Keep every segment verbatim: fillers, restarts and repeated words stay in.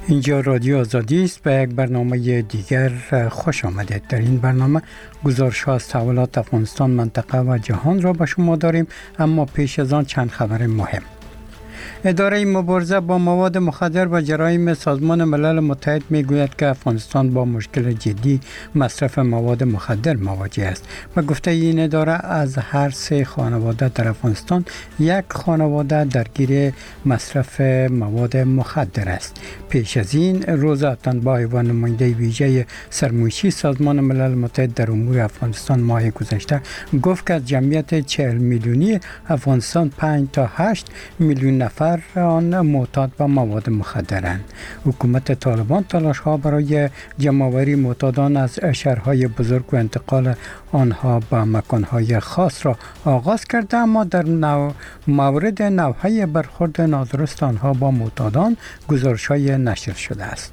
اینجا رادیو آزادی است. به یک برنامه دیگر خوش آمدید. در این برنامه گزارش‌ها از تحولات افغانستان، منطقه و جهان را به شما داریم، اما پیش از آن چند خبر مهم. اداره مبارزه با مواد مخدر و جرایم سازمان ملل متحد میگوید که افغانستان با مشکل جدی مصرف مواد مخدر مواجه است. به گفته این اداره از هر سه خانواده در افغانستان یک خانواده درگیر مصرف مواد مخدر است. پیش از این روزا اتنبای و نماینده ویژه سرمایشی سازمان ملل متحد در امور افغانستان ماه گذشته گفت که از جمعیت چهل میلیونی افغانستان پنج تا هشت میلیون نفر آن معتاد به مواد مخدرند. حکومت طالبان تلاش ها برای جمع‌آوری معتادان از شهرهای بزرگ و انتقال آنها به مکانهای خاص را آغاز کرده، اما در نو... مورد نوحه برخورد نادرست آنها با معتادان گزارش‌های نشر شده است.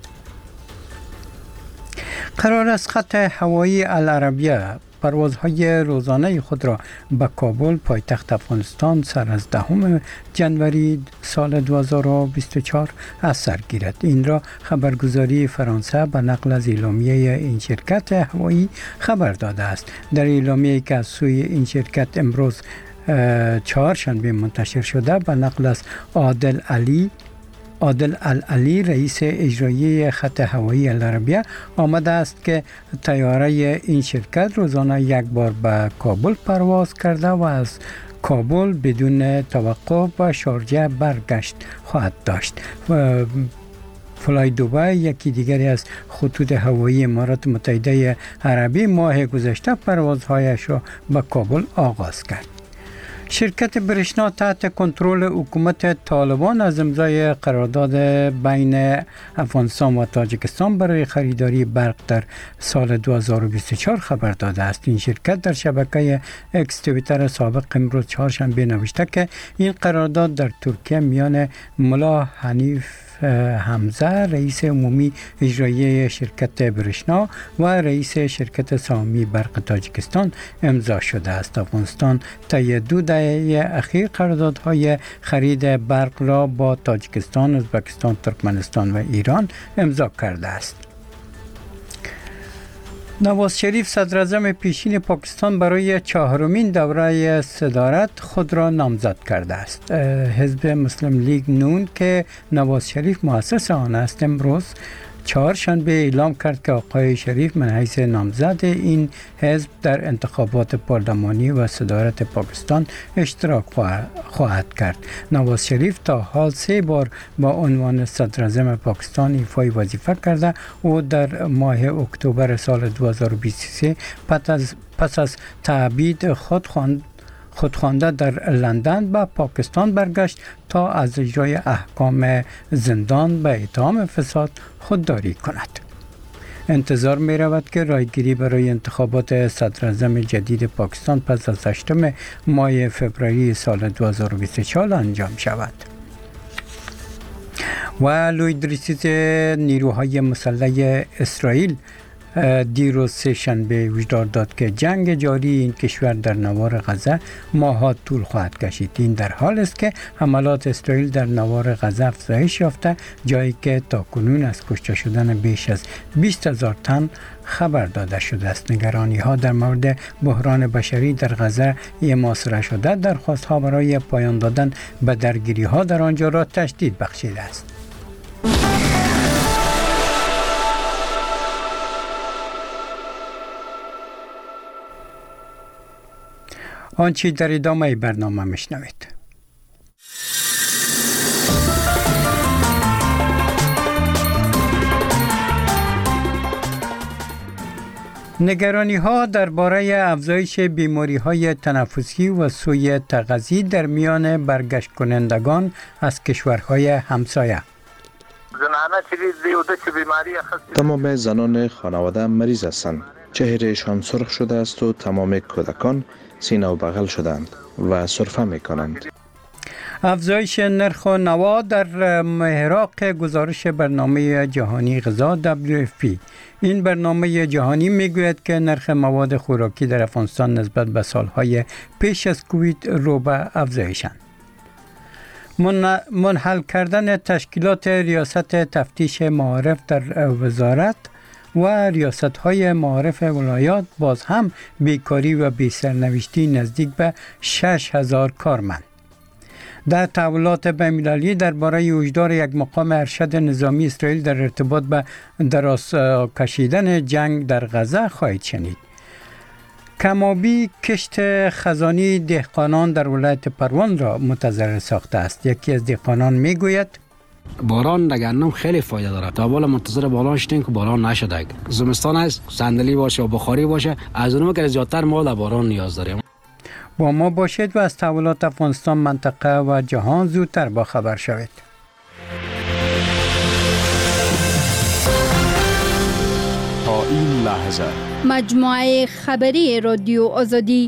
قرار است خط هوایی العربیه پروازهای روزانه خود را به کابل پایتخت افغانستان سر از دهم جنوری سال دو هزار و بیست و چهار از سر گیرد. این را خبرگزاری فرانسه به نقل از اعلامیه این شرکت هوایی خبر داده است. در اعلامیه‌ای که از سوی این شرکت امروز چهارشنبه منتشر شده به نقل از عادل علی عادل العلی رئیس اجرایی خط هوایی العربیه آمده است که طیاره این شرکت روزانه یک بار به کابل پرواز کرده و از کابل بدون توقف به شارجه برگشت خواهد داشت. و فلای دوبای یکی دیگری از خطوط هوایی امارات متحده عربی ماه گذشته پروازهایش را به کابل آغاز کرد. شرکت برشنا تحت کنترل حکومت طالبان از امضای قرارداد بین افغانستان و تاجیکستان برای خریداری برق در سال دو هزار و بیست و چهار خبر داده است. این شرکت در شبکه اکس توییتر سابق امروز چهارشنبه نوشته که این قرارداد در ترکیه میان ملا حنیف حمزه رئیس عمومی اجرایی شرکت برشنا و رئیس شرکت سهامی برق تاجیکستان امضا شده است. افغانستان طی دو دهه اخیر قراردادهای خرید برق را با تاجیکستان، ازبکستان، ترکمنستان و ایران امضا کرده است. نواز شریف صدر اعظم پیشین پاکستان برای چهارمین دوره صدارت خود را نامزد کرده است. حزب مسلم لیگ نون که نواز شریف مؤسس آن است امروز چهارشنبه اعلام کرد که آقای شریف من حیث نامزد این حزب در انتخابات پارلمانی و صدارت پاکستان اشتراک خواهد کرد. نواز شریف تا حال سه بار با عنوان صدر اعظم پاکستان ایفای وظیفه کرده و در ماه اکتبر سال دو هزار و بیست و سه پس از پس از تبعید خود خواند خودخوانده در لندن به پاکستان برگشت تا از اجرای احکام زندان به اتهام فساد خودداری کند. انتظار می رود که رایگیری برای انتخابات صدر اعظم جدید پاکستان پس از هشتم ماه فوریه سال دو هزار و بیست و چهار انجام شود. و لوید ریسیز نیروهای مسلح اسرائیل دیروز سه شنبه هشدار داد که جنگ جاری این کشور در نوار غزه ماه‌ها طول خواهد کشید. این در حال است که حملات اسرائیل در نوار غزه افزایش یافته، جایی که تاکنون از کشته شدن بیش از بیست هزار تن خبر داده شده است. نگرانی ها در مورد بحران بشری در غزه محاصره شده، درخواست ها برای پایان دادن به درگیری ها در آنجا را تشدید بخشیده است. آنچه در ادامه برنامه میشنوید. نگرانی ها درباره افزایش بیماری های تنفسی و سوء تغذیه در میان برگشت کنندگان از کشورهای همسایه. تمام زنان خانواده مریض هستند. چهرهشان سرخ شده است و تمام کودکان سینه و بغل شدند و سرفه می کنند. افزایش نرخ نوا در محراق گزارش برنامه جهانی غذا دبلیو اف پی. این برنامه جهانی میگوید که نرخ مواد خوراکی در افغانستان نسبت به سالهای پیش از کووید رو به افزایشند. من- منحل کردن تشکیلات ریاست تفتیش معارف در وزارت و ریاست های معارف ولایات باز هم بیکاری و بی‌سرنوشتی نزدیک به شش هزار کارمند. در تحولات بین‌المللی درباره وجود یک مقام ارشد نظامی اسرائیل در ارتباط به دراز کشیدن جنگ در غزه خواهید شنید. کمابی کشت خزانی دهقانان در ولایت پروان را متضرر ساخته است. یکی از دهقانان میگوید باران در گندم خیلی فایده داره. تا بالا منتظر باران شدیم که باران نشده. زمستان است، صندلی باشه و بخاری باشه، از اونم که زیادتر ما در باران نیاز داریم. با ما باشید و از تحولات افغانستان، منطقه و جهان زودتر با خبر شوید. تا این لحظه مجموعه خبری رادیو آزادی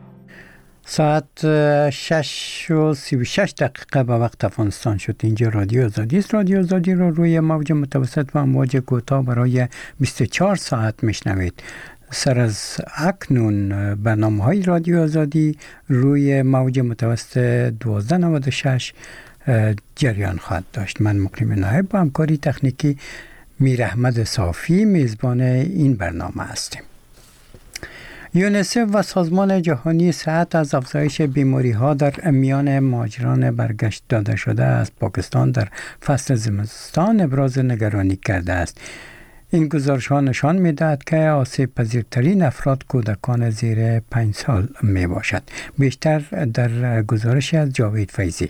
ساعت شش و سی و شش دقیقه به وقت افغانستان شد. اینجا رادیو آزادی است. رادیو آزادی رو روی موج متوسط و امواج کوتاه برای بیست و چهار ساعت میشنوید. سر از اکنون برنامه های رادیو آزادی روی موج متوسط دوازده نود و شش جریان خواهد داشت. من مقیم نایب با همکاری تکنیکی میر احمد صافی میزبان این برنامه هستیم. یونیسف و سازمان جهانی صحت از افزایش بیماری ها در میان مهاجران برگشت داده شده از پاکستان در فصل زمستان ابراز نگرانی کرده است. این گزارش ها نشان می دهد که آسیب پذیرترین افراد کودکان زیر پنج سال می باشد. بیشتر در گزارش از جاوید فیضی.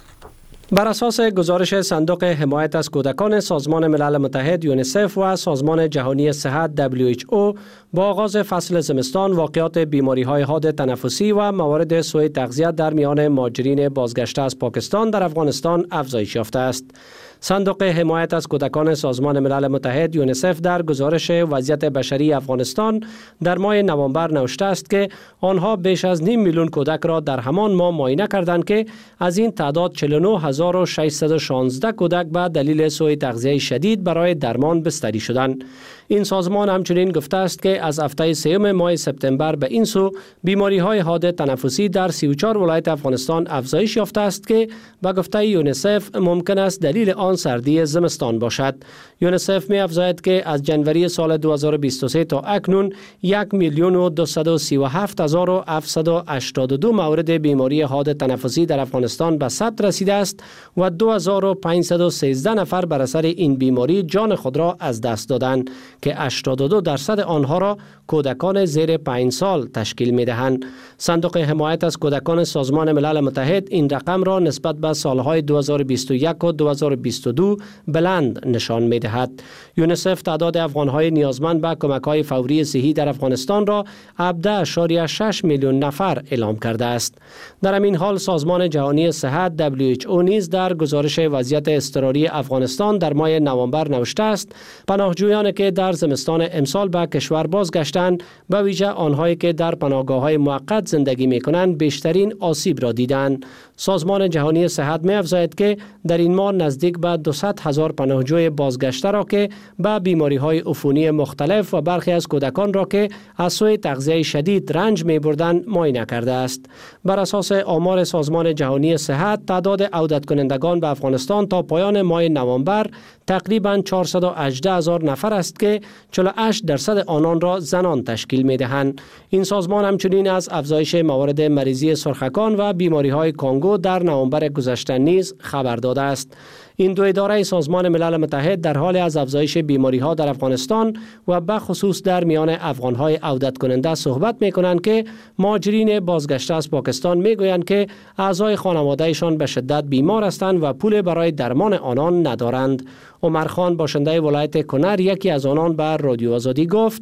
بر اساس گزارش صندوق حمایت از کودکان سازمان ملل متحد یونیسف و سازمان جهانی صحت دبلیو اچ او با آغاز فصل زمستان واقعات بیماری‌های حاد تنفسی و موارد سوء تغذیه در میان مهاجرین بازگشته از پاکستان در افغانستان افزایش یافته است. صندوق حمایت از کودکان سازمان ملل متحد یونیسف در گزارش وضعیت بشری افغانستان در ماه نوامبر نوشته است که آنها بیش از نیم میلیون کودک را در همان ماه معاینه کردند که از این تعداد چهل و نه هزار و ششصد و شانزده کودک به دلیل سوء تغذیه شدید برای درمان بستری شدند. این سازمان همچنین گفته است که از هفته سوم ماه سپتامبر به این سو بیماری های حاد تنفسی در سی و چهار ولایت افغانستان افزایش یافته است که به گفته یونیسف ممکن است دلیل آن سردی زمستان باشد. یونیسف می افزاید که از جنوری سال دو هزار و بیست و سه تا اکنون یک میلیون و دویست و سی و هفت هزار و هفتصد و هشتاد و دو مورد بیماری حاد تنفسی در افغانستان به ثبت رسیده است و دو هزار و پانصد و سیزده نفر بر اثر این بیماری جان خود را از دست دادند که هشتاد و دو درصد آنها را کودکان زیر پنج سال تشکیل می دهند. صندوق حمایت از کودکان سازمان ملل متحد این رقم را نسبت به سالهای دو هزار و بیست و یک و دو هزار و بیست و دو بلند نشان می دهد. یونیسف تعداد افغانهای نیازمند به کمک‌های فوری صحی در افغانستان را هفده اشاریه شش میلیون نفر اعلام کرده است. در همین حال سازمان جهانی صحت دبلیو اچ او نیز در گزارش وضعیت اضطراری افغانستان در ماه نوامبر نوشته است پناهجویانی که در زمستان امسال به کشور بازگشتند به ویژه آنهایی که در پناهگاه‌های موقت زندگی می‌کنند بیشترین آسیب را دیدند. سازمان جهانی صحت می‌افزاید که در این ماه نزدیک به دویست هزار پناهجوی بازگشته را که با بیماری‌های عفونی مختلف و برخی از کودکان را که از سوء تغذیه شدید رنج می‌بردند معاینه کرده است. بر اساس آمار سازمان جهانی صحت تعداد عودت کنندگان به افغانستان تا پایان ماه نوامبر تقریباً چهارصد و هجده هزار نفر است که چهل و هشت درصد آنان را زنان تشکیل می‌دهند. این سازمان همچنین از افزایش موارد مریضی سرخکان و بیماری‌های کانگو در نوامبر گذشته نیز خبر داده است. این دو اداره سازمان ملل متحد در حال از افزایش بیماری‌ها در افغانستان و به خصوص در میان افغان‌های عودت کننده صحبت می‌کنند که مهاجرین بازگشته از پاکستان می‌گویند که اعضای خانواده‌شان به شدت بیمار هستند و پول برای درمان آنان ندارند. عمر خان باشنده ولایت کنر یکی از آنان به رادیو آزادی گفت: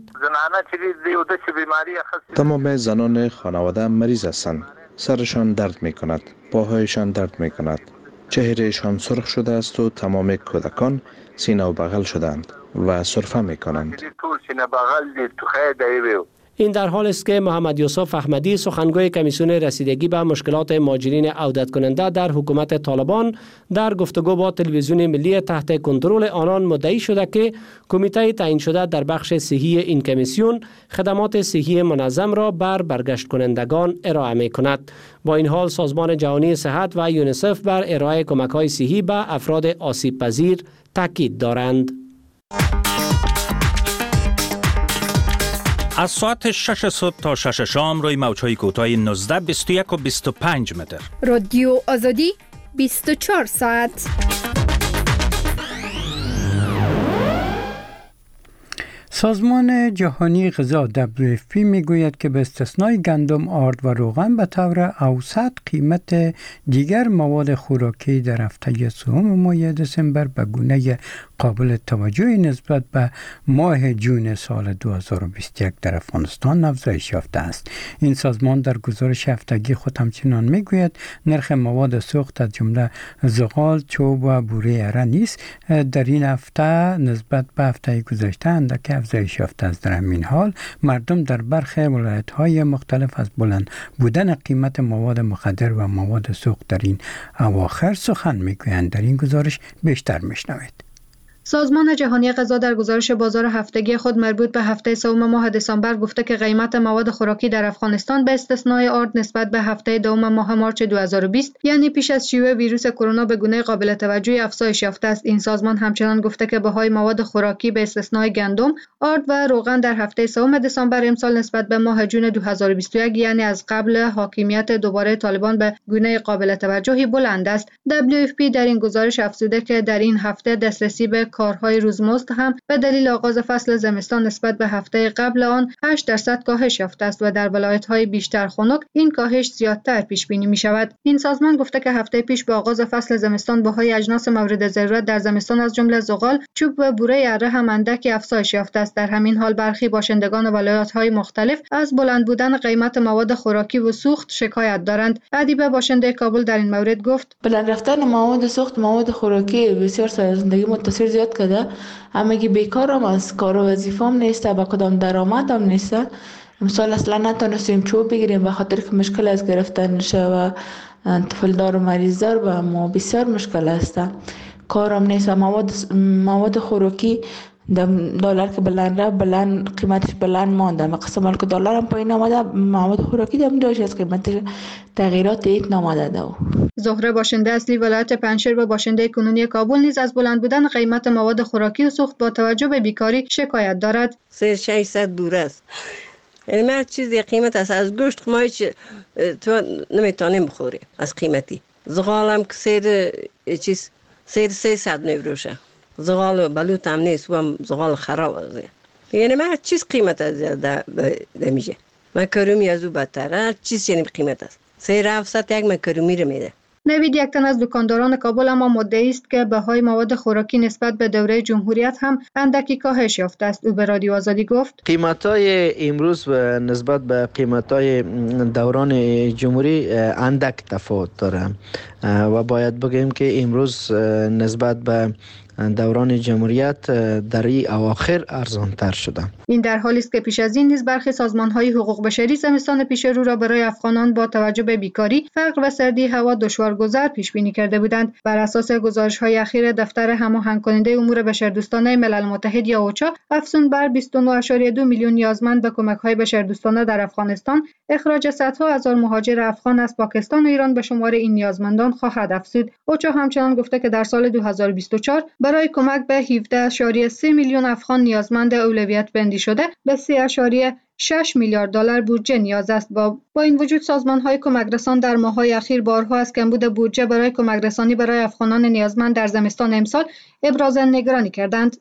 تمام زنان خانواده مریض هستند. سرشان درد می‌کند، پاهایشان درد می‌کند. چهرهشان سرخ شده است و تمام کودکان سینه و بغل شدند و سرفه می‌کنند. این در حال است که محمد یوسف احمدی سخنگوی کمیسیون رسیدگی به مشکلات مهاجرین عودت کننده در حکومت طالبان در گفتگو با تلویزیون ملی تحت کنترل آنان مدعی شده که کمیته تعیین شده در بخش صحی این کمیسیون خدمات صحی منظم را بر برگشت کنندگان ارائه می کند. با این حال سازمان جهانی صحت و یونیسف بر ارائه کمک‌های صحی به افراد آسیب پذیر تاکید دارند. از ساعت شش صبح تا شش شام روی موج‌های کوتاه نوزده، بیست و یک و بیست و پنج متر. رادیو آزادی بیست و چهار ساعت. سازمان جهانی غذا دبلیو اف پی میگوید که به استثنای گندم، آرد و روغن به طور اوسط قیمت دیگر مواد خوراکی در هفته سوم ماه دسامبر به گونه قابل توجهی نسبت به ماه جون سال دو هزار و بیست و یک در افغانستان افزایش یافته است. این سازمان در گزارش هفتگی خود همچنان میگوید نرخ مواد سوخت از جمله زغال، چوب و بوره اره نیز در این هفته نسبت به هفته گذشته اندک افزایش یافته است. در همین حال مردم در برخی ولایت‌های مختلف از بلند بودن قیمت مواد مخدر و مواد سوخت در این اواخر سخن میگویند. در این گزارش بیشتر میشنوید. سازمان جهانی غذا در گزارش بازار هفتگی خود مربوط به هفته سوم ماه دسامبر گفته که قیمت مواد خوراکی در افغانستان به استثنای آرد نسبت به هفته دوم ماه مارچ دو هزار و بیست یعنی پیش از شیوع ویروس کرونا به گونه قابل توجهی افزایش یافته است. این سازمان همچنان گفته که بهای مواد خوراکی به استثنای گندم، آرد و روغن در هفته سوم دسامبر امسال نسبت به ماه جون دو هزار و بیست و یک یعنی از قبل حاکمیت دوباره طالبان به گونه قابل توجهی بلند است. دبلیو اف پی در این گزارش افزوده که در این هفته دسترسی به کارهای روزمزد هم به دلیل آغاز فصل زمستان نسبت به هفته قبل آن هشت درصد کاهش یافته است و در ولایت‌های بیشتر خنک این کاهش زیادتر پیش بینی می‌شود. این سازمان گفته که هفته پیش با آغاز فصل زمستان بهای اجناس مورد ضرورت در زمستان از جمله زغال، چوب و بوره اره هم اندکی افزایش یافته است. در همین حال برخی باشندگان ولایت‌های مختلف از بلند بودن قیمت مواد خوراکی و سوخت شکایت دارند. ادیبه باشنده کابل در این مورد گفت: بلند رفتن مواد سوخت، مواد خوراکی بسیار سر زندگی متاثر زیاد کرده. اما که بیکارم، از کار و وظیفه‌ام نیسته، با کدام درآمدم نیسته. مثلا اصلا نتونستیم چوب بگیریم به خاطر که مشکل از گرفتن و طفلدار و مریضدار به ما بسیار مشکل است. کارم نیست. مواد مواد خوراکی دلار که بلند رفت، بلند قیمتش بلند مانده. مقصد که دلار هم پایین آمده، مواد خوراکی هم داشت از قیمتش تغییرات هیچ نامده دو. زهره باشنده اصلی ولایت پنجشیر و باشنده کنونی کابل نیز از بلند بودن قیمت مواد خوراکی و سوخت با توجه به بیکاری شکایت دارد. سه ششصد دور است. یعنی من چیزی قیمت است از گوشت ما هیچ تو نمیتونیم بخوریم از قیمتی. زغالم که سیر چیز سیر سیصد نفروشه. زغال بلوط هم نیست و زغال خراب است. یعنی من چیز قیمت از دمیجه. مکرومی از او بدتره. چیز یعنی قیمت است. سیر هفتصد یک مکرومی رو میده. نوید یک تن از دکانداران کابل اما مدعی است که بهای مواد خوراکی نسبت به دوره جمهوریت هم اندکی کاهش یافته است. او به رادیو آزادی گفت: قیمت‌های امروز و نسبت به قیمت‌های دوران جمهوری اندک تفاوت داره و باید بگیم که امروز نسبت به دوران جمهوریت در این اواخر ارزان‌تر شده. این در حالی است که پیش از این نیز برخی سازمان‌های حقوق بشری زمستان پیش رو را برای افغانان با توجه به بیکاری، فقر و سردی هوا دشوارگذر پیش بینی کرده بودند. بر اساس گزارش‌های اخیر دفتر هماهنگ کننده امور بشردوستانه ملل متحد یا اوچا، افزون بر بیست و نه ممیز دو میلیون نیازمند به کمک‌های بشردوستانه در افغانستان، اخراج صدها هزار مهاجر افغان از پاکستان و ایران به شمار این نیازمندان خواهد افزود. اوچا همچنان گفته که در سال دو هزار و بیست و چهار برای کمک به هفده ممیز سه میلیون افغان نیازمند اولویت بندی شده به سه ممیز شش میلیارد دلار بودجه نیاز است. با با این وجود سازمان‌های کمکرسان در ماه‌های اخیر بارها از کمبود بودجه برای کمکرسانی برای افغانان نیازمند در زمستان امسال ابراز نگرانی کردند.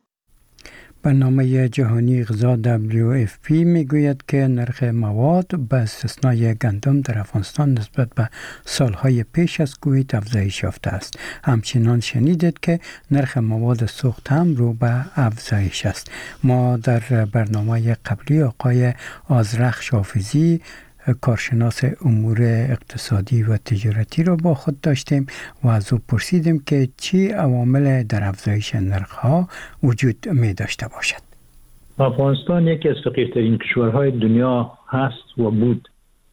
برنامه جهانی غذا دبلیو اف پی میگوید که نرخ مواد به استثنای گندم در افغانستان نسبت به سالهای پیش از کووید افزایش یافته است. همچنان شنیدید که نرخ مواد سوخت هم رو به افزایش است. ما در برنامه قبلی آقای آذرخش حافظی کارشناس امور اقتصادی و تجارتی را با خود داشتیم و از او پرسیدیم که چی عوامل در افزایش نرخ‌ها وجود می داشته باشد. افغانستان یکی از فقیرترین کشورهای دنیا هست و بود.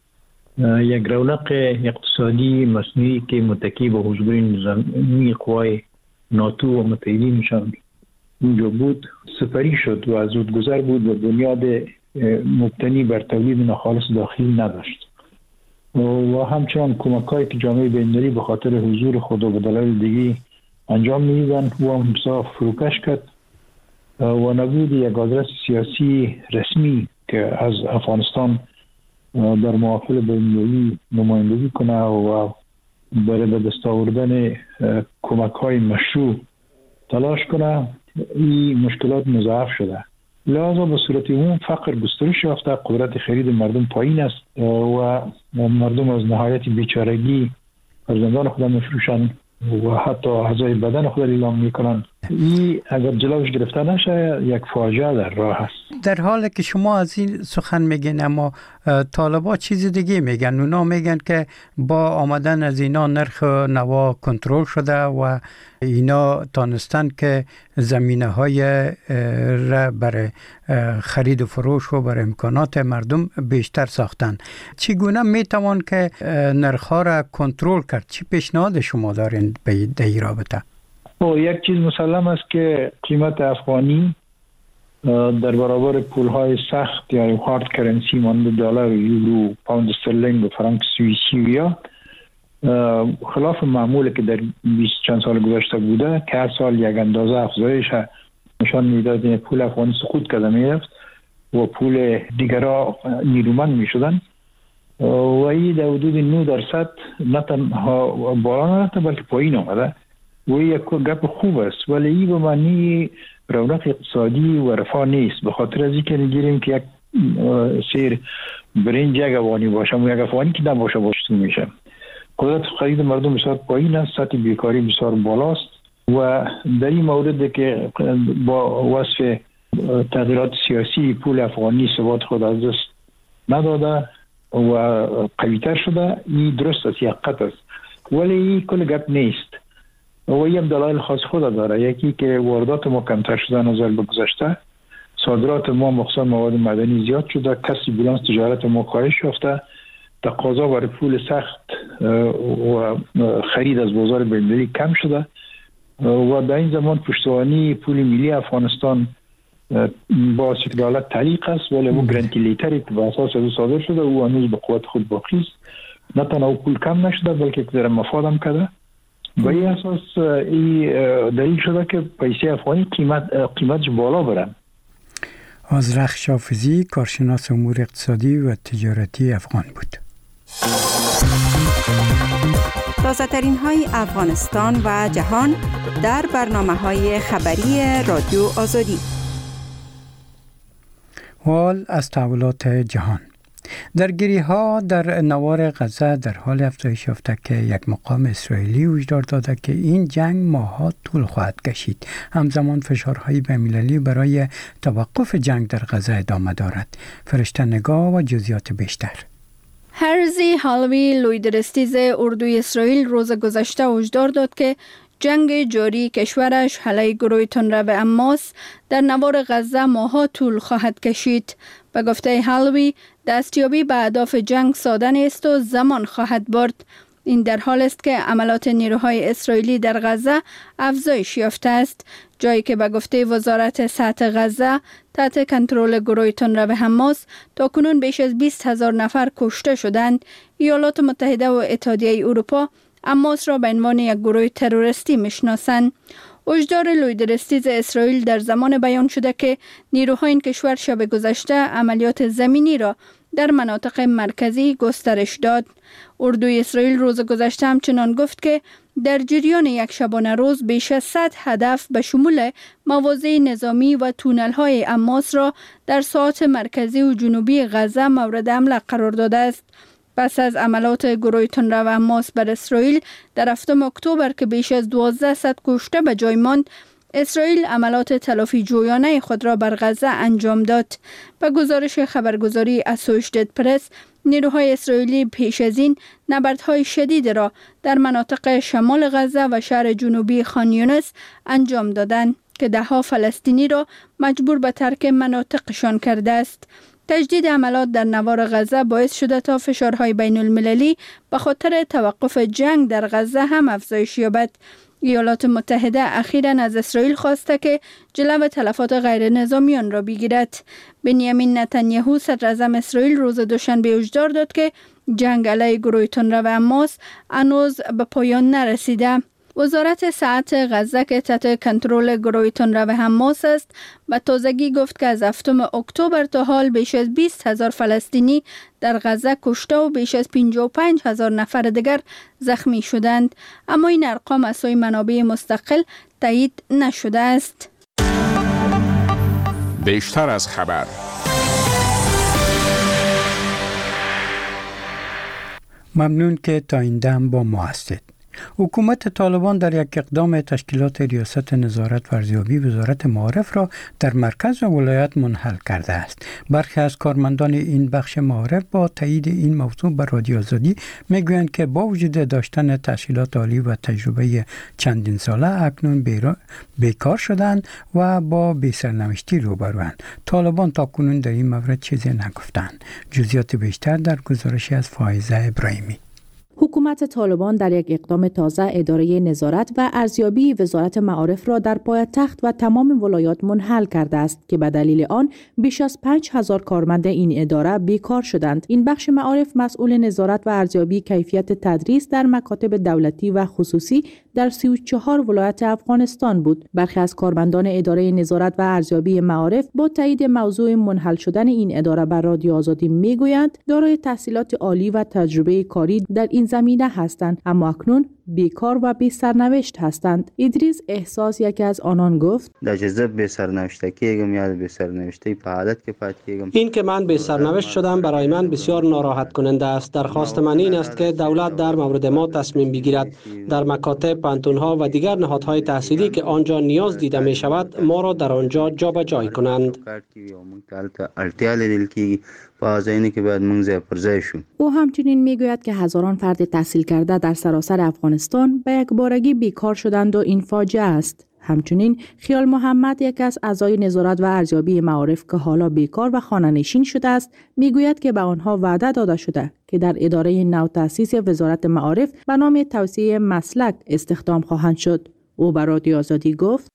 یک رونق اقتصادی مصنوعی که متکی به حضور نظامی قوای ناتو و متحدینشان اونجا بود سپری شد و از رودگذر بود و بنیاد مبتنی بر تولید ناخالص داخلی نداشت و همچنان کمک‌هایی که جامعه بین‌المللی به خاطر حضور خود و به دلایل دیگه انجام می‌دادند و هم بسیار فروکش کرد و نبود یک آدرس سیاسی رسمی که از افغانستان در محافل بین‌المللی نمایندگی کنه و برای به دست آوردن کمک‌های مشروع تلاش کنه. این مشکلات مضاعف شده، لذا به صورت عموم فقر گسترش یافته، قدرت خرید مردم پایین است و مردم از نهایت بیچارگی فرزندان خود میفروشند و حتی اعضای بدن خود اعلام میکنن. این اگر جلوش گرفته نشه یک فاجعه در راه است. در حالی که شما از این سخن میگین اما طالبا چیز دیگه میگن. اونا میگن که با آمدن از اینا نرخ نوا کنترل شده و اینا تانستن که زمینه های را برای خرید و فروش و برای امکانات مردم بیشتر ساختن. چگونه میتوان که نرخ ها را کنترل کرد؟ چی پیشنهاد شما دارین به این رابطه؟ او یک چیز مسلم است که قیمت افغانی در برابر پول‌های سخت یا هارد کرنسی مانند دلار، یورو، پوند استرلینگ و فرانک سوئیسی یا خلاف معمولی که در بیست چند سال گذشته بوده که هر سال یک اندازه افزایش نشان میداد این پول افغانی سقوط کرده میرفت و پول دیگرها نیرومند میشدن و این در حدود نه درصد نه تنها بالا نرفته بلکه پایین آمده و این یک گپ خوب است، ولی این به معنی رونق اقتصادی و رفاه نیست. به خاطر از اینکه میگیریم که یک سیر برنج یک افغانی باشه و یک افغانی که نباشه باشتون میشه. قدرت خرید مردم بسیار پایین است، سطح بیکاری بسیار بالاست و در این مورد که با وصف تغییرات سیاسی پول افغانی ثبات خود از دست نداده و قویتر شده، این درست است، حقیقت است، ولی این کل گپ نیست و این هم دلایل خاص خود داره. یکی که واردات ما کمتر شده نظر به گذشته، صادرات ما مخصوصا مواد معدنی زیاد شده، کسری بیلانس تجارت ما کاهش یافته، تقاضا برای پول سخت و خرید از بازار بین‌المللی کم شده و در این زمان پشتوانی پول ملی افغانستان با دولت تعلیق است، ولی اون گرانتی لیتری که به اساس از صادر شده او هنوز به قوت خود باقی است. نه تنها پول کم نشده بلکه در مفاد هم کرده. با این اساس این دلیل شده که پیسه افغانی قیمت قیمتش بالا بره. آذرخش حافظی، کارشناس امور اقتصادی و تجارتی افغان بود. تازه ترین های افغانستان و جهان در برنامه های خبری رادیو آزادی. حال از تحولات جهان. درگیری ها در نوار غزه در حال افزایش یافته که یک مقام اسرائیلی هشدار داده که این جنگ ماه‌ها طول خواهد کشید. همزمان فشارهای بین‌المللی برای توقف جنگ در غزه ادامه دارد. فرشته نگاه و جزئیات بیشتر. هرزی هالوی لویدرستیز اردوی اسرائیل روز گذشته هشدار داد که جنگ جاری کشورش علیه گروه تندرو حماس در نوار غزه ماه‌ها طول خواهد کشید. به گفته هالوی دستیابی به اهداف جنگ ساده نیست و زمان خواهد برد. این در حال است که عملات نیروهای اسرائیلی در غزه افزایش یافته است، جایی که به گفته وزارت سطح غزه تحت کنترل گروه تندرو حماس تاکنون بیش از بیست هزار نفر کشته شدند. ایالات متحده و اتحادیه اروپا حماس را به عنوان یک گروه تروریستی میشناسند. هشدار لویدرستیز اسرائیل در زمان بیان شده که نیروهای این کشور شب گذشته عملیات زمینی را در مناطق مرکزی گسترش داد. اردوی اسرائیل روز گذشته همچنان گفت که در جریان یک شبانه روز بیش از صد هدف به شمول مواضع نظامی و تونل‌های حماس را در ساحات مرکزی و جنوبی غزه مورد حمله قرار داده است. پس از عملات گروه تندرو حماس بر اسرائیل در هفتم اکتبر که بیش از دوازده صد کشته به جای ماند، اسرائیل عملات تلافی جویانه خود را بر غزه انجام داد. به گزارش خبرگزاری اسوشیتد پرس، نیروهای اسرائیلی پیش از این نبردهای شدید را در مناطق شمال غزه و شهر جنوبی خان یونس انجام دادند. که دهها فلسطینی را مجبور به ترک مناطقشان کرده است. تجدید عملیات در نوار غزه باعث شده تا فشارهای بین المللی به خاطر توقف جنگ در غزه هم افزایش یابد. ایالات متحده اخیراً از اسرائیل خواسته که جلو تلفات غیر نظامیان را بگیرد. بنیامین نتانیاهو صدر اعظم اسرائیل روز دوشنبه هشدار داد که جنگ علیه گروه تندرو حماس هنوز به پایان نرسیده. وزارت صحت غزه که تحت کنترل گروه تندرو حماس است به تازگی گفت که از هفتم اکتبر تا حال بیش از بیست هزار فلسطینی در غزه کشته و بیش از پنجاه و پنج هزار نفر دیگر زخمی شدند، اما این ارقام از سوی منابع مستقل تایید نشده است. بیشتر از خبر. ممنون که تا این دم با ما هستید. حکومت طالبان در یک اقدام تشکیلات ریاست نظارت و ارزیابی وزارت معارف را در مرکز و ولایت منحل کرده است. برخی از کارمندان این بخش معارف با تایید این موضوع به رادیو آزادی میگویند که با وجود داشتن تحصیلات عالی و تجربه چندین ساله اکنون بیکار شدند و با بی‌سرنوشتی روبروند. طالبان تاکنون در این مورد چیزی نگفتند. جزئیات بیشتر در گزارشی از فائزه ابراهیمی. حکومت طالبان در یک اقدام تازه اداره نظارت و ارزیابی وزارت معارف را در پایتخت و تمام ولایات منحل کرده است که به دلیل آن بیش از پنج هزار کارمند این اداره بیکار شدند. این بخش معارف مسئول نظارت و ارزیابی کیفیت تدریس در مکاتب دولتی و خصوصی در سی و چهار ولایت افغانستان بود. برخی از کارمندان اداره نظارت و ارزیابی معارف با تایید موضوع منحل شدن این اداره بر رادیو آزادی میگویند دارای تحصیلات عالی و تجربه کاری در این زمینه هستند، اما اکنون بیکار و بی سرنوشت هستند. ادریس احساس یکی از آنان گفت: در جزء بی سرنوشتگیم یا بی سرنوشتی په حالت کې پات کېږم. این که من بی سرنوشت شدم برای من بسیار ناراحت کننده است. درخواست من این است که دولت در مورد ما تصمیم بگیرد در مکاتب، پانتون‌ها و دیگر نهادهای تحصیلی که آنجا نیاز دیده می شود ما را در آنجا جابجا کنند. او همچنین میگوید که هزاران فرد تحصیل کرده در سراسر افغانستان به یک بارگی بیکار شدند و این فاجعه است. همچنین خیال محمد، یک از اعضای نظارت و ارزیابی معارف که حالا بیکار و خانه‌نشین شده است، میگوید که به آنها وعده داده شده که در اداره نو تأسیس وزارت معارف به نام توسعه مسلک استخدام خواهند شد. او به رادیو آزادی گفت: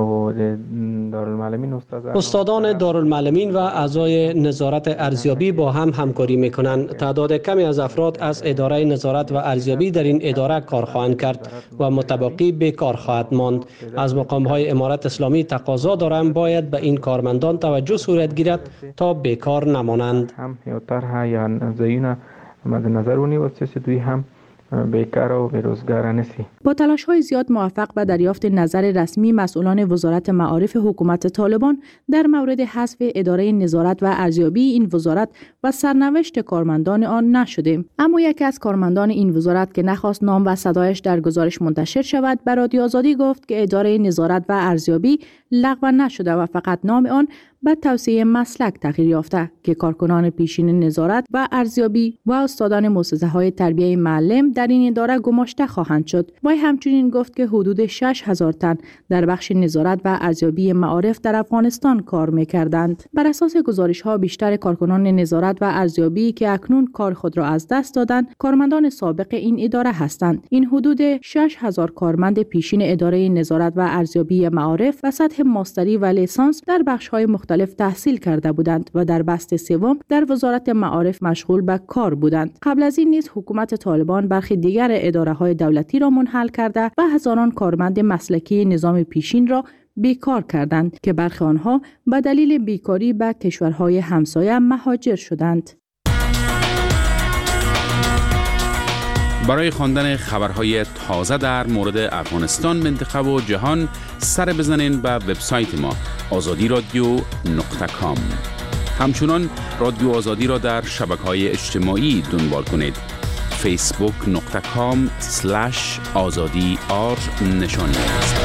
استادان دارالمعلمین و اعضای نظارت ارزیابی با هم همکاری میکنند. تعداد کمی از افراد از اداره نظارت و ارزیابی در این اداره کار خواهند کرد و متبقی بیکار خواهد ماند. از مقام‌های امارت اسلامی تقاضا دارم باید به این کارمندان توجه صورت گیرد تا بیکار نمانند. هم یا طرح یا زینا مد نظر ونیوست دوی هم بیکار و بیروزگار نسی. با تلاش‌های زیاد موفق به دریافت نظر رسمی مسئولان وزارت معارف حکومت طالبان در مورد حذف اداره نظارت و ارزیابی این وزارت و سرنوشت کارمندان آن نشدیم. اما یکی از کارمندان این وزارت که نخواست نام و صدایش در گزارش منتشر شود، به رادیو آزادی گفت که اداره نظارت و ارزیابی لغو نشده و فقط نام آن به توسعه مسلک تغییر یافته که کارکنان پیشین نظارت و ارزیابی و استادان مؤسسه‌های تربیت معلم در این اداره گماشته خواهند شد. وی همچنین گفت که حدود شش هزار تن در بخش نظارت و ارزیابی معارف در افغانستان کار می‌کردند. بر اساس گزارش‌ها بیشتر کارکنان نظارت و ارزیابی که اکنون کار خود را از دست دادند، کارمندان سابق این اداره هستند. این حدود شش هزار کارمند پیشین اداره نظارت و ارزیابی معارف و سطح ماستری و لیسانس در بخش‌های مختلف تحصیل کرده بودند و در بست سوم در وزارت معارف مشغول به کار بودند. قبل از این نیز حکومت طالبان برخی دیگر اداره‌های دولتی را منحل کرده و هزاران کارمند مسلکی نظام پیشین را بیکار کردند که برخی آنها به دلیل بیکاری به کشورهای همسایه مهاجر شدند. برای خواندن خبرهای تازه در مورد افغانستان، منطقه و جهان سر بزنین به وبسایت ما آزادی رادیو نقطه کام. همچنان رادیو آزادی را در شبکه‌های اجتماعی دنبال کنید. فیسبوک نقطه کام سلش آزادی آر نشانی است.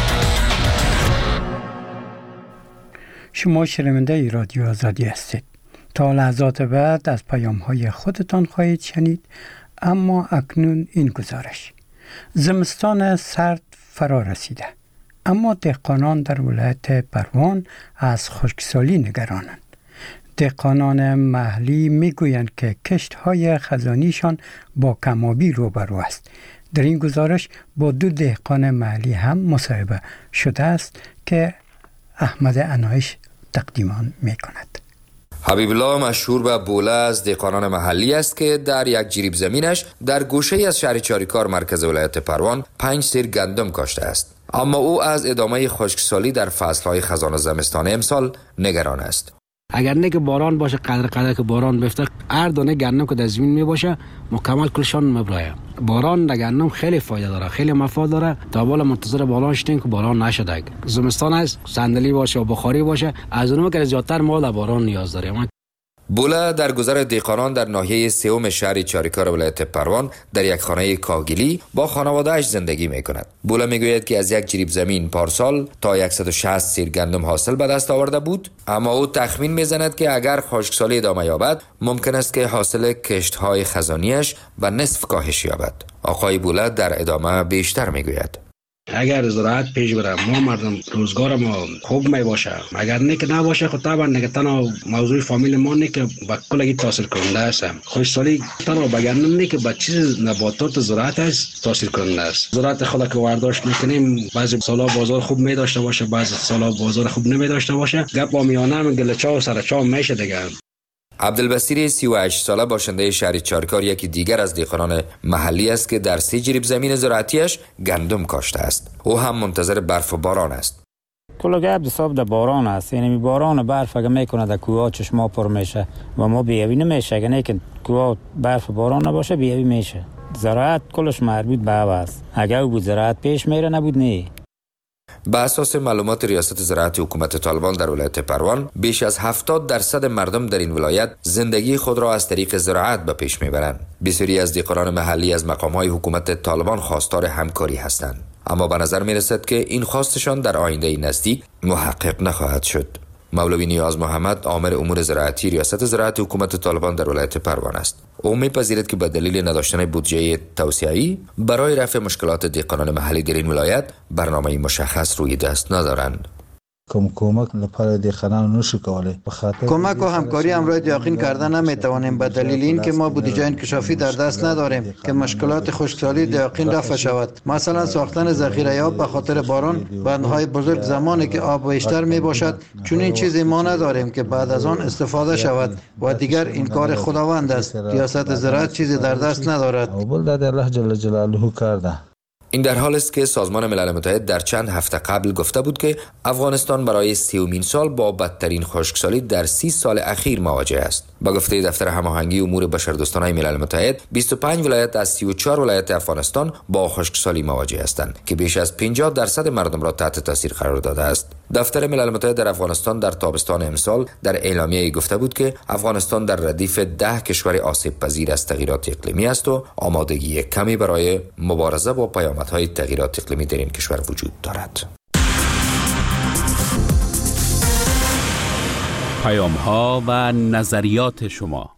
شما شنونده رادیو آزادی هستید. تا لحظات بعد از پیام‌های خودتان خواهید شنید، اما اکنون این گزارش: زمستان سرد فرا رسیده. اما دهقانان در ولایت پروان از خشکسالی نگرانند. دهقانان محلی میگویند که کشت‌های خزانیشان با کم‌آبی روبرو است. در این گزارش با دو دهقان محلی هم مصاحبه شده است که احمد عنایش تقدیم می‌کند. حبیب الله مشهور به بوله از دهقانان محلی است که در یک جریب زمینش در گوشه از شهر چاریکار مرکز ولایت پروان پنج سیر گندم کاشته است. اما او از ادامه خشکسالی در فصل‌های خزان و زمستان امسال نگران است. اگر نه که باران باشه، قدر قدر که باران بفته، هر دانه گندم که در زمین می باشه مکمل کلشان مبرایه. باران در گندم خیلی فایده داره، خیلی مفاد داره. تا بالا منتظر باران شدیم که باران نشده. زمستان است، صندلی باشه و بخاری باشه، از اونم که زیادتر ما در باران نیاز داریم. بوله در گذر دهقانان در ناحیه سوم شهر چاریکار ولایت پروان در یک خانه کاهگلی با خانواده‌اش زندگی می‌کند. بوله میگوید که از یک جریب زمین پارسال تا صد و شصت سیر گندم حاصل به دست آورده بود، اما او تخمین میزند که اگر خشکسالی ادامه یابد ممکن است که حاصل کشت‌های خزانیش به نصف کاهش یابد. آقای بوله در ادامه بیشتر میگوید: اگر زراعت پیش بره، ما مردم روزگار ما خوب می باشه. اگر نه که نباشه، خب طبعا نه که تنها موضوع فامیل ما نه که با کلگی تاثیر کننده است. خشکسالی تنها بگردم نه که با چیز نباتات زراعت است تاثیر کننده است. زراعت خود که وارداشت میکنیم، بعضی سالا بازار خوب می داشته باشه، بعضی سالا بازار خوب نمی داشته باشه. گپ با میانه هم گلچا و سرچا میشه دیگه. عبدالبصیر سی و هشت ساله باشنده شهر چاریکار یکی دیگر از دهقانان محلی است که در سه جریب زمین زراعتیش گندم کاشته است. او هم منتظر برف و باران است. کل گپ حساب در باران است. یعنی باران و برف اگه میکنه در کوه چشما پر میشه و ما بیابی نمیشه. اگه نه که کوه برف و باران نباشه بیابی میشه. زراعت کلش مربوط به هوا است. اگه بود زراعت پیش میره، نبود نه. به اساس معلومات ریاست زراعت حکومت طالبان در ولایت پروان، بیش از هفتاد درصد مردم در این ولایت زندگی خود را از طریق زراعت به پیش میبرند. بسیاری از دهقانان محلی از مقام‌های حکومت طالبان خواستار همکاری هستند، اما به نظر میرسد که این خواستشان در آینده نزدیک محقق نخواهد شد. مولوی نیاز محمد آمر امور زراعتی ریاست زراعت حکومت طالبان در ولایت پروان است. او می‌پذیرد که به دلیل نداشتن بودجه توسعه‌ای برای رفع مشکلات دهقانان محلی در این ولایت برنامه مشخص روی دست ندارند. کم کمک لپاره دهقانان نشو کوله. کمک و همکاری امروز یقین کردن نمیتوانیم به دلیل اینکه ما بودجه انکشافی در دست نداریم که مشکلات خشکسالی یقین رفع شود. مثلا ساختن ذخیره آب به خاطر باران، بندهای بزرگ زمانی که آب بیشتر می باشد، چون این چیزی ما نداریم که بعد از آن استفاده شود و دیگر این کار خداوند است. ریاست زراعت چیزی در دست ندارد. اول در الله جل جلاله کرده. این در حال است که سازمان ملل متحد در چند هفته قبل گفته بود که افغانستان برای سیومین سال با بدترین خشکسالی در سی سال اخیر مواجه است. با گفته دفتر هماهنگی امور بشردوستانه ملل متحد، بیست و پنج ولایت از سی و چهار ولایت افغانستان با خشکسالی مواجه هستند که بیش از پنجاه درصد مردم را تحت تاثیر قرار داده است. دفتر ملل متحد در افغانستان در تابستان امسال در اعلامیه گفته بود که افغانستان در ردیف ده کشور آسیب پذیر از تغییرات اقلیمی است و آمادگی کمی برای مبارزه با پیامدهای تغییرات اقلیمی در این کشور وجود دارد. پیام‌ها و نظریات شما.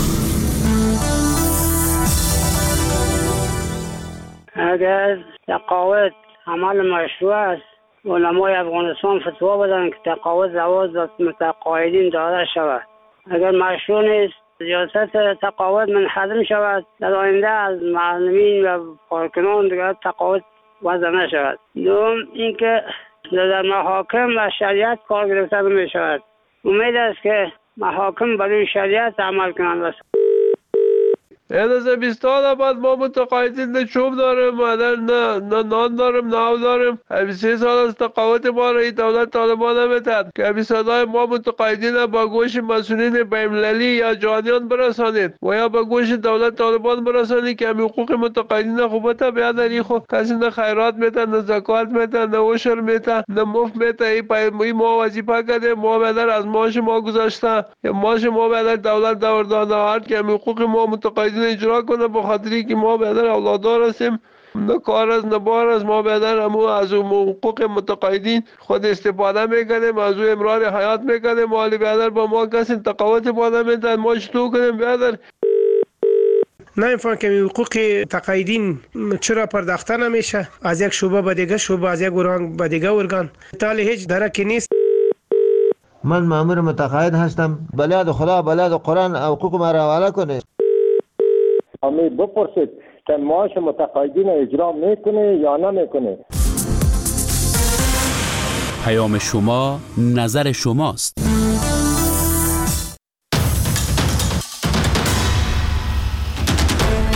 اگر تقاعد عمل مشروع است، علمای افغانستان فتوا بدن که تقاعد زواج متقاعدین داده شود. اگر مشروع نیست، ریاست تقاعد منحدم شود، در آینده از معلمین و کارکنان دیگر تقاعد وضع نشود. دوم اینکه در محاکم و شریعت کار گرفته نمی شود. امید است که محاکم برای شریعت عمل کنند. از بیست سال بعد ما متقاعدین نه چوب داریم، نه نه نان داریم، نه آب داریم. سه سال از تقاعد ما را این دولت طالبان نمیتد که صدای ما متقاعدین با گوش مسئولین بین‌المللی یا جهانیان برسانید و یا با گوش دولت طالبان برسانید که حقوق متقاعدین خوبت بیادری خو کسی نه خیرات میتن، نه زکات میتن، نه عشر میتن، نه مفت میتن. این ما وظیفه کردیم، ما بدر از ماش ما گذاشته یا ماش ما بدر دولت دور داده هر که حقوق ما متقاعدین اجرا کنه، به خاطری که ما بدر اولادار هستیم، نه کار از نه بار از ما بدر همو از حقوق متقاعدین خود استفاده میکنیم، از او امرار حیات میکنیم. مالی بدر با ما کسی تقاوت بالا میدن، ما چطور کنیم بدر؟ نمیفهم که حقوق تقاعدین چرا پرداخته نمیشه، از یک شعبه به دیگه شعبه، از یک ارگان به دیگه ارگان، تالی هیچ درکی نیست. من مأمور متقاعد هستم، بلاد خدا بلاد قرآن حقوق ما را حواله کنه. امی بپرسید که معاش متقاعدین اجرا میکنه یا نمیکنه. پیام شما نظر شماست.